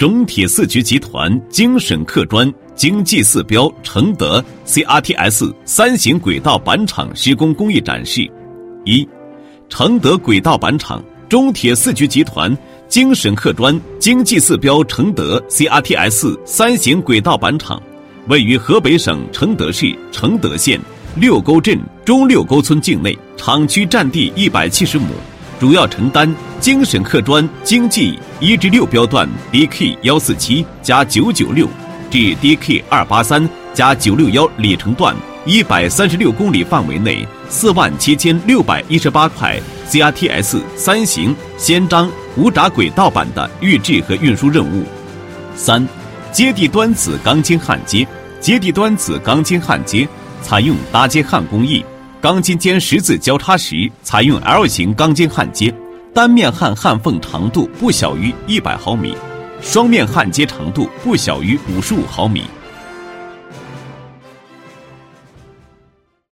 中铁四局集团京沈客专京 G4标承德 CRTS 3型轨道板厂施工工艺展示。一、承德轨道板厂中铁四局集团京沈客专京 G4标承德 CRTS 3型轨道板厂位于河北省承德市承德县六沟镇中六沟村境内，厂区占地170亩，主要承担京沈客专京 G1-6标段 DK147+996 至 DK283+961里程段136公里范围内47618块 CRTS 3型氙张无闸轨道板的预制和运输任务。三、接地端子钢筋焊接。接地端子钢筋焊接采用搭接焊工艺，钢筋间十字交叉时采用 L 型钢筋焊接，单面焊焊缝长度不小于100毫米，双面焊接长度不小于55毫米。